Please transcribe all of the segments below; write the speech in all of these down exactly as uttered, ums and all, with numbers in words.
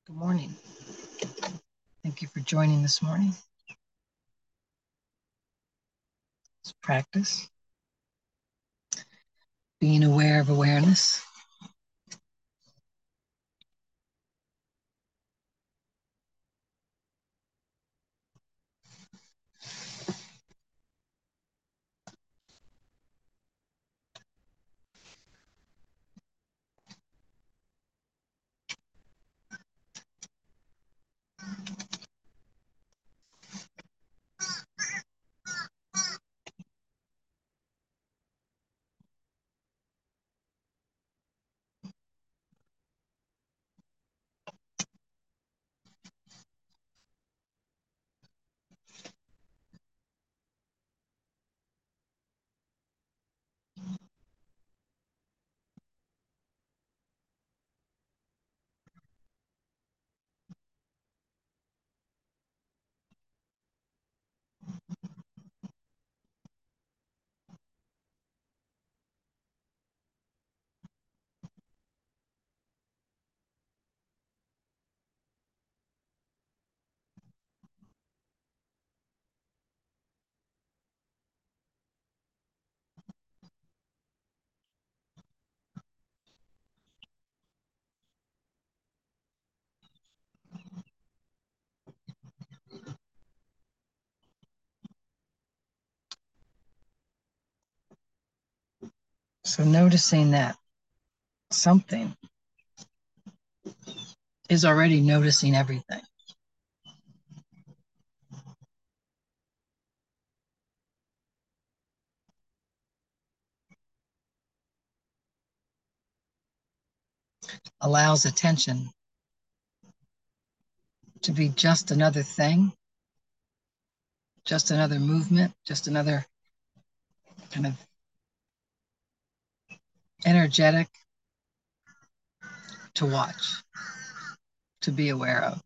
Good morning. Thank you for joining this morning. Let's practice being aware of awareness. So noticing that something is already noticing everything. Allows attention to be just another thing, just another movement, just another kind of energetic to watch, to be aware of.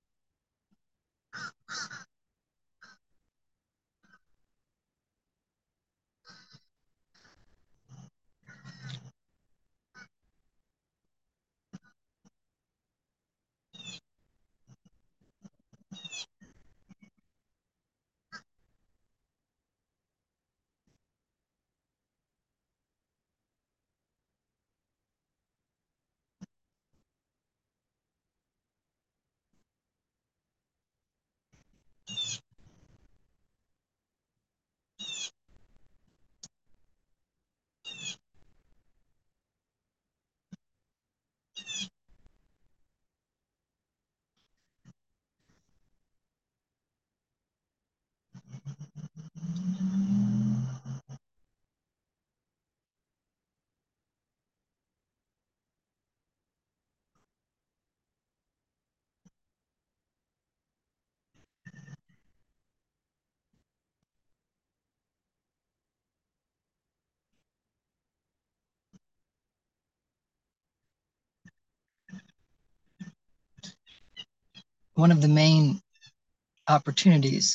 One of the main opportunities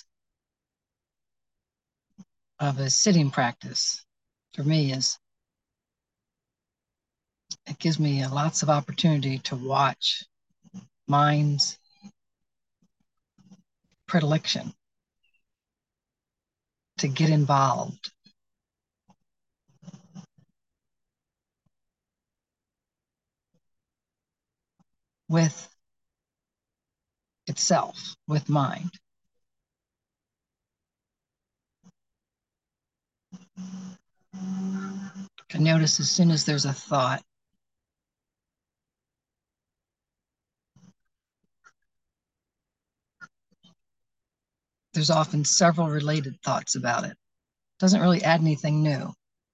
of a sitting practice for me is it gives me lots of opportunity to watch mind's predilection, to get involved with itself, with mind. I notice as soon as there's a thought, there's often several related thoughts about it. Doesn't really add anything new.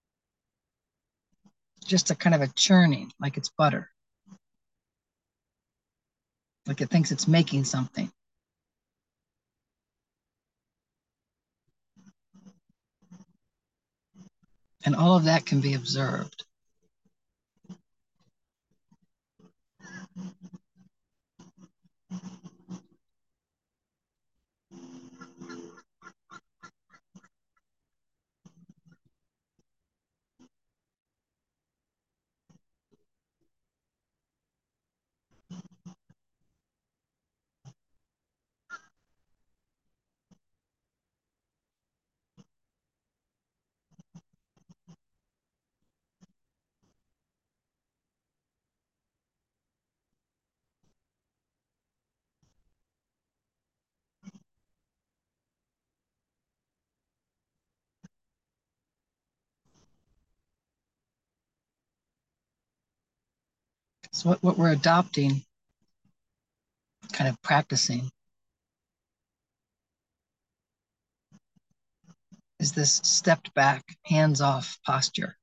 Just a kind of a churning, like it's butter. Like it thinks it's making something. And all of that can be observed. So what, what we're adopting, kind of practicing, is this stepped back, hands-off posture.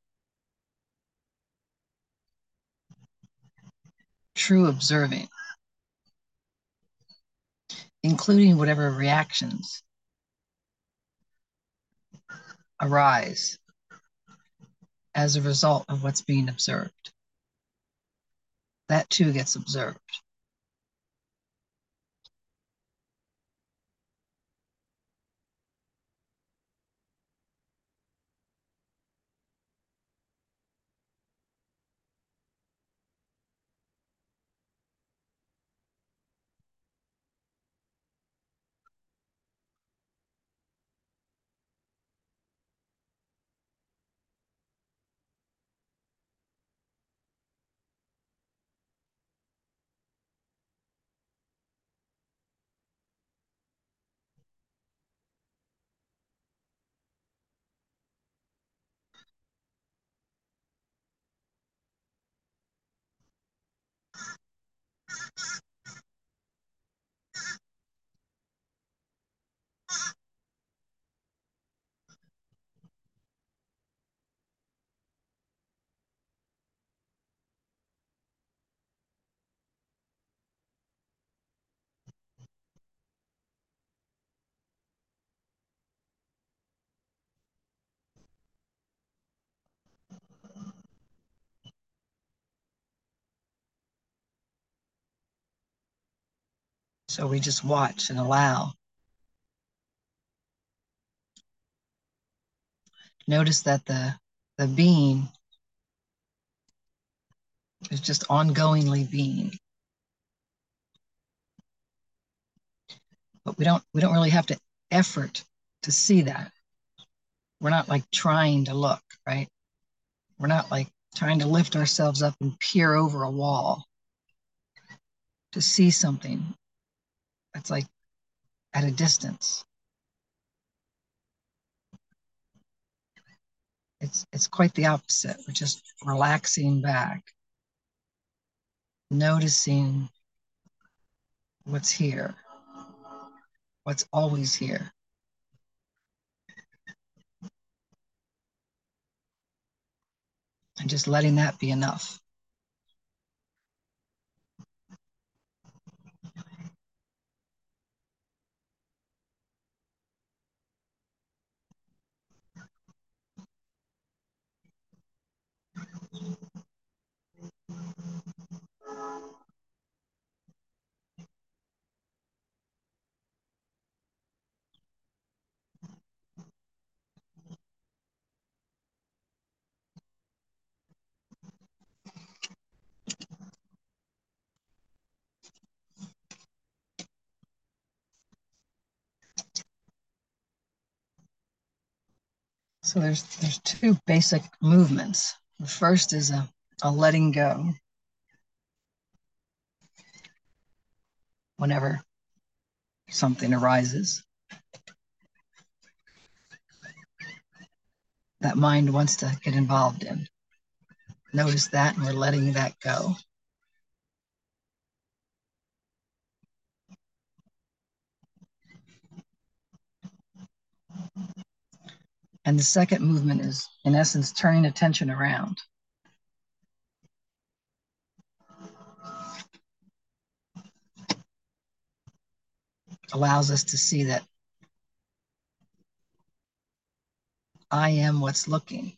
True observing, including whatever reactions arise as a result of what's being observed. That too gets observed. So we just watch and allow. Notice that the, the being is just ongoingly being. But we don't we don't really have to effort to see that. We're not like trying to look, right? We're not like trying to lift ourselves up and peer over a wall to see something that's like at a distance. It's it's quite the opposite. We're just relaxing back, noticing what's here, what's always here. And just letting that be enough. So there's there's two basic movements. The first is a, a letting go. Whenever something arises that mind wants to get involved in. Notice that, and we're letting that go. And the second movement is, in essence, turning attention around. Allows us to see that I am what's looking.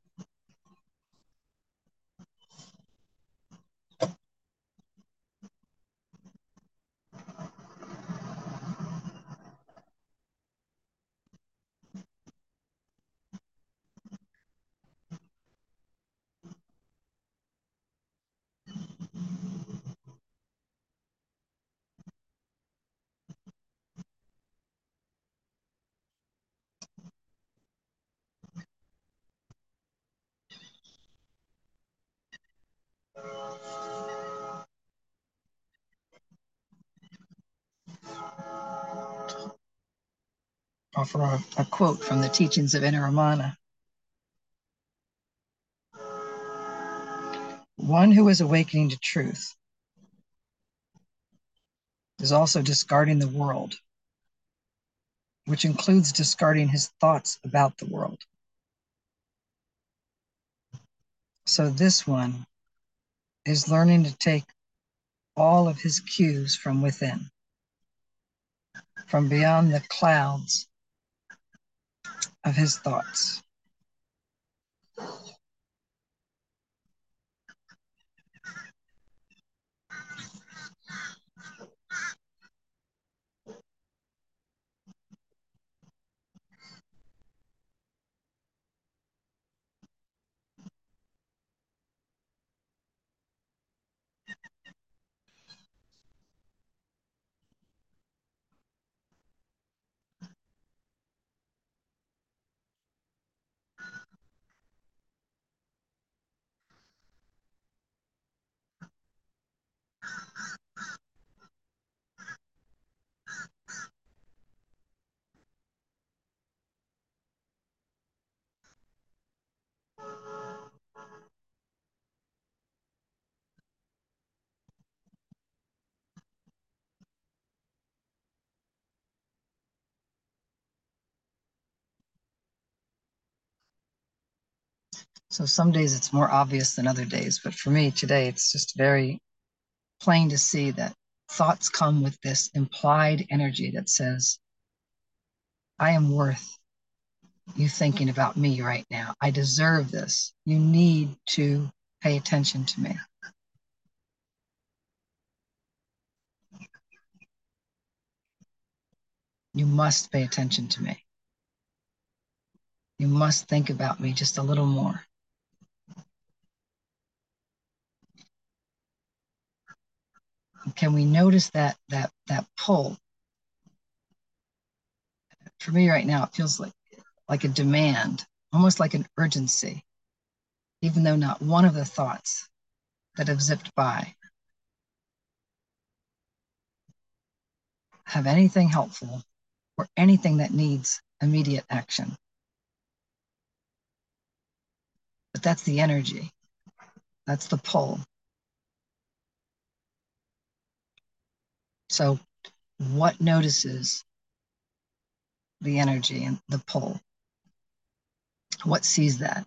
Offer a, a quote from the teachings of Inna Ramana. One who is awakening to truth is also discarding the world, which includes discarding his thoughts about the world. So this one is learning to take all of his cues from within, from beyond the clouds of his thoughts. So some days it's more obvious than other days, but for me today, it's just very plain to see that thoughts come with this implied energy that says, I am worth you thinking about me right now. I deserve this. You need to pay attention to me. You must pay attention to me. You must think about me just a little more. Can we notice that that that pull? For me right now, it feels like like a demand, almost like an urgency, even though not one of the thoughts that have zipped by have anything helpful or anything that needs immediate action. But that's the energy. That's the pull. So what notices the energy and the pull? What sees that?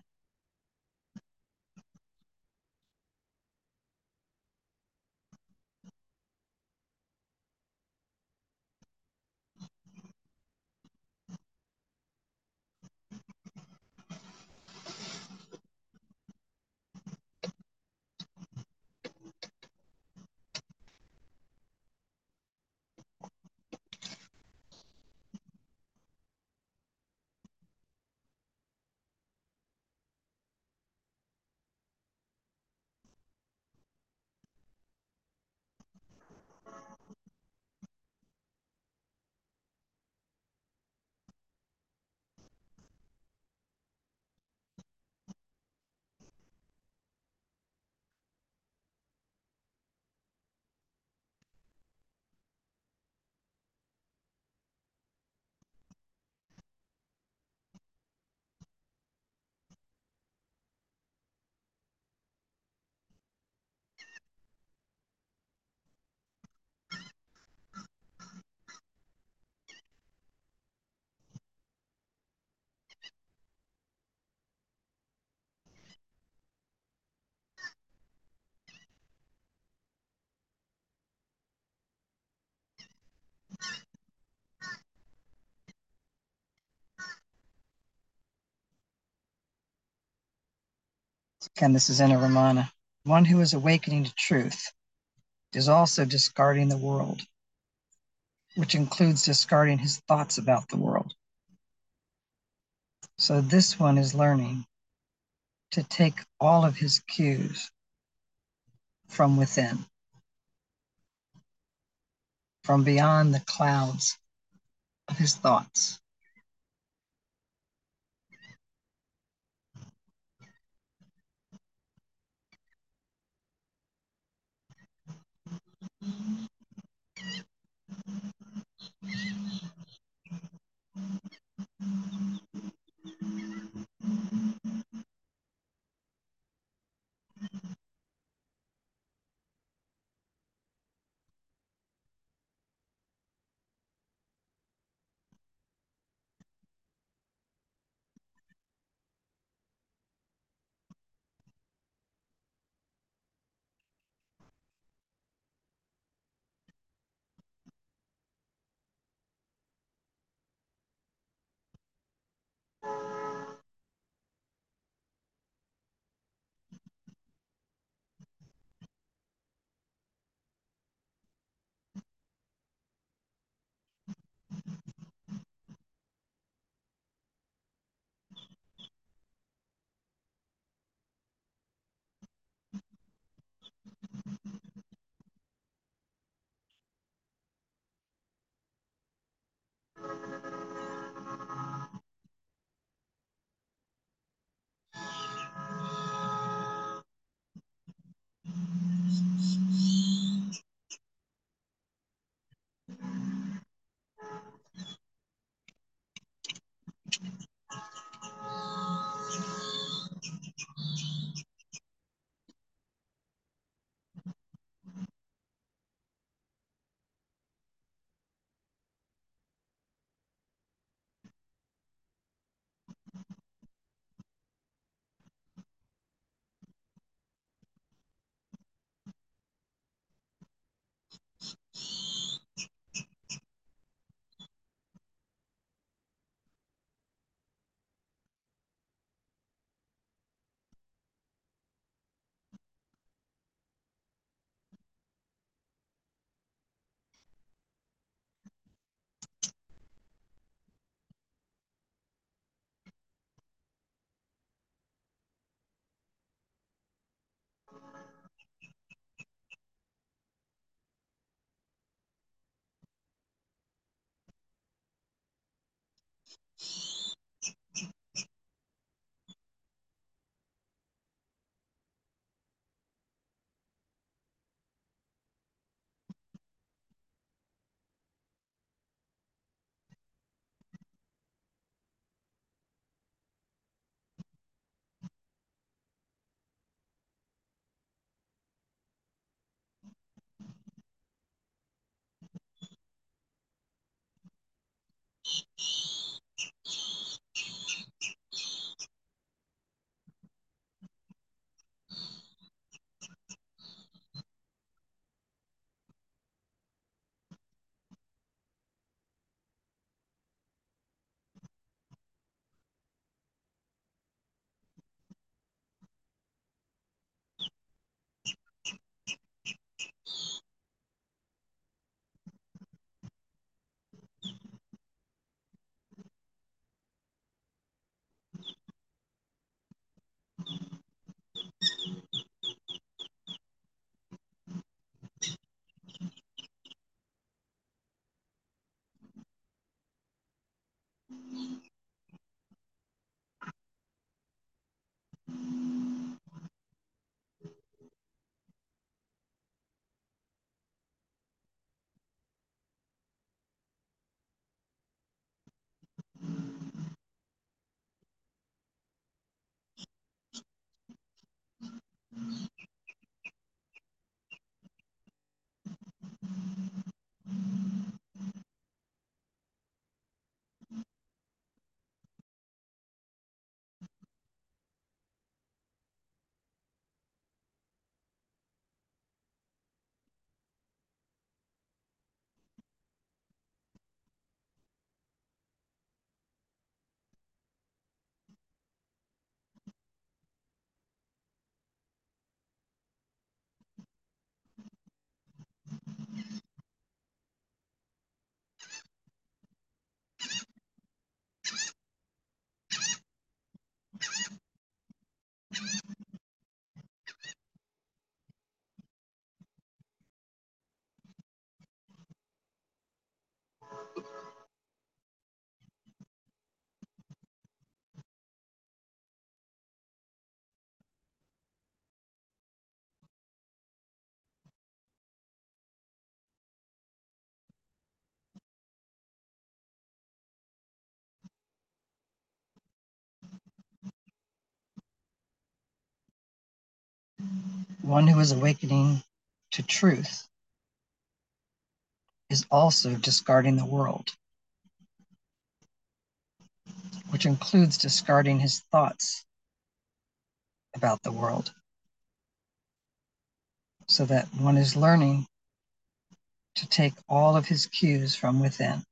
Again, this is Inna Ramana. One who is awakening to truth is also discarding the world, which includes discarding his thoughts about the world. So this one is learning to take all of his cues from within, from beyond the clouds of his thoughts. one who is awakening to truth is also discarding the world, which includes discarding his thoughts about the world, so that one is learning to take all of his cues from within,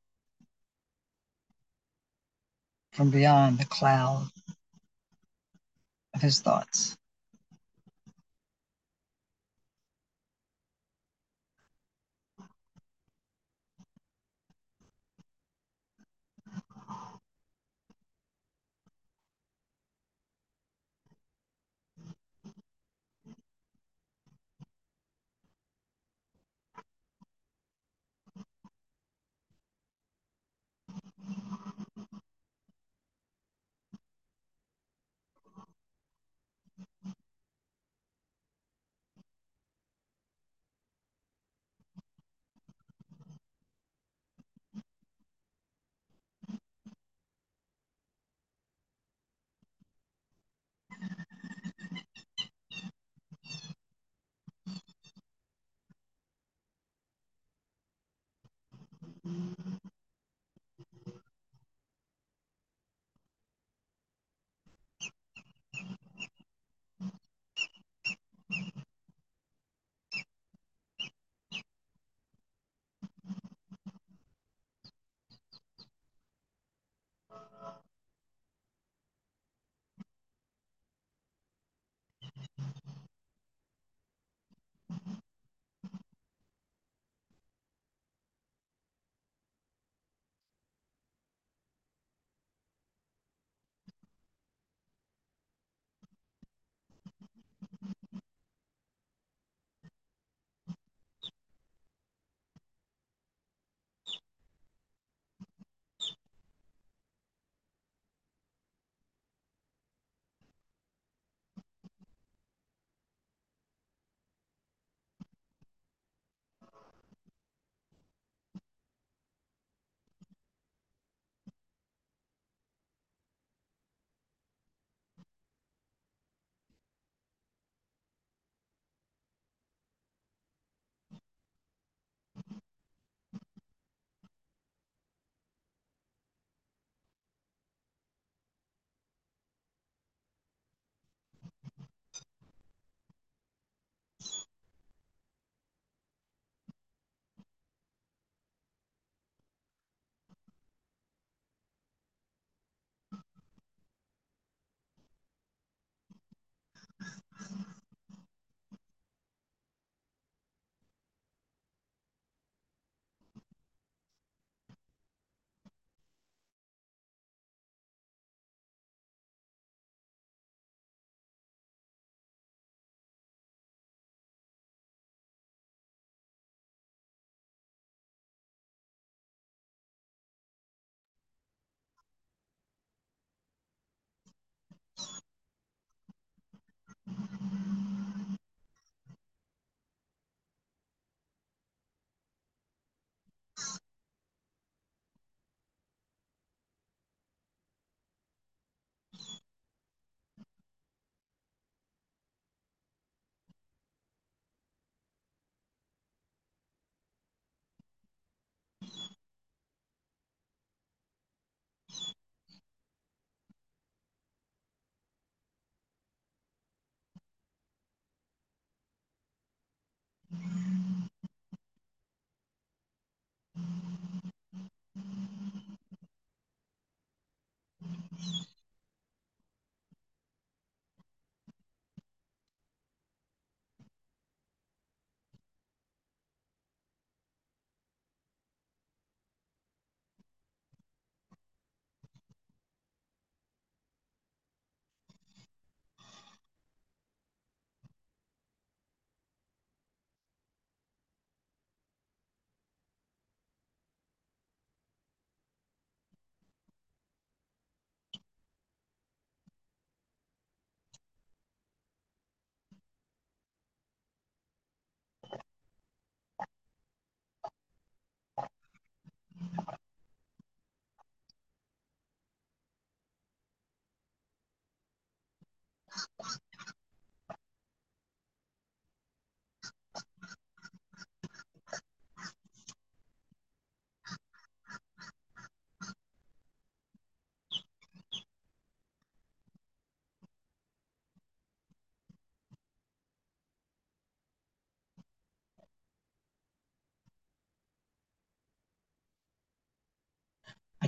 from beyond the cloud of his thoughts.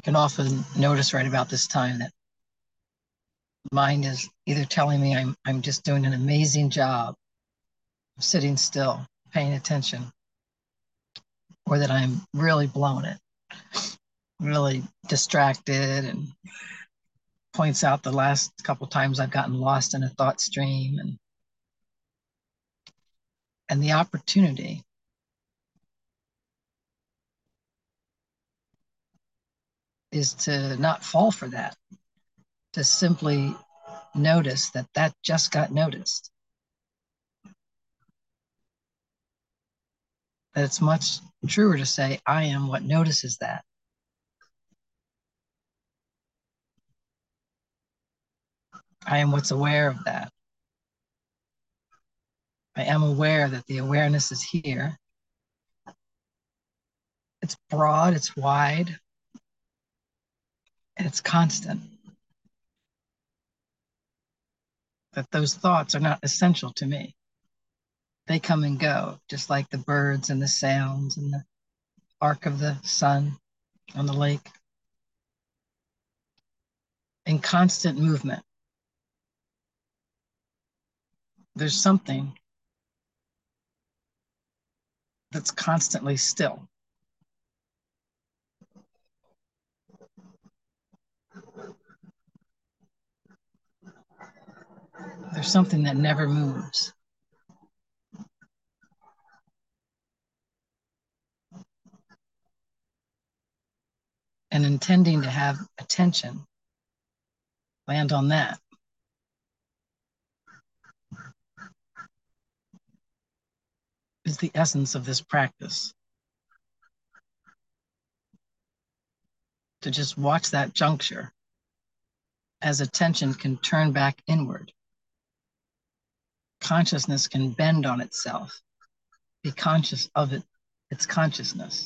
can often notice right about this time that mind is either telling me I'm I'm just doing an amazing job of sitting still, paying attention, or that I'm really blowing it, really distracted, and points out the last couple times I've gotten lost in a thought stream, and and the opportunity is to not fall for that, to simply notice that that just got noticed. That it's much truer to say, I am what notices that. I am what's aware of that. I am aware that the awareness is here. It's broad, it's wide, and it's constant. That those thoughts are not essential to me. They come and go, just like the birds and the sounds and the arc of the sun on the lake. In constant movement, there's something that's constantly still. There's something that never moves. And intending to have attention land on that. Is the essence of this practice. To just watch that juncture as attention can turn back inward. Consciousness can bend on itself, be conscious of it, its consciousness.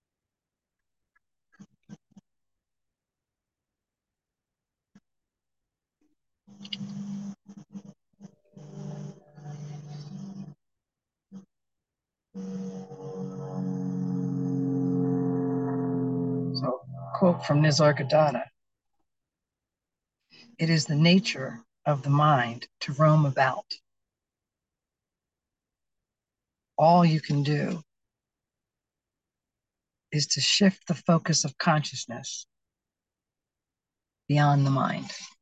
So, quote from Nisargadatta, it is the nature of the mind to roam about. All you can do is to shift the focus of consciousness beyond the mind.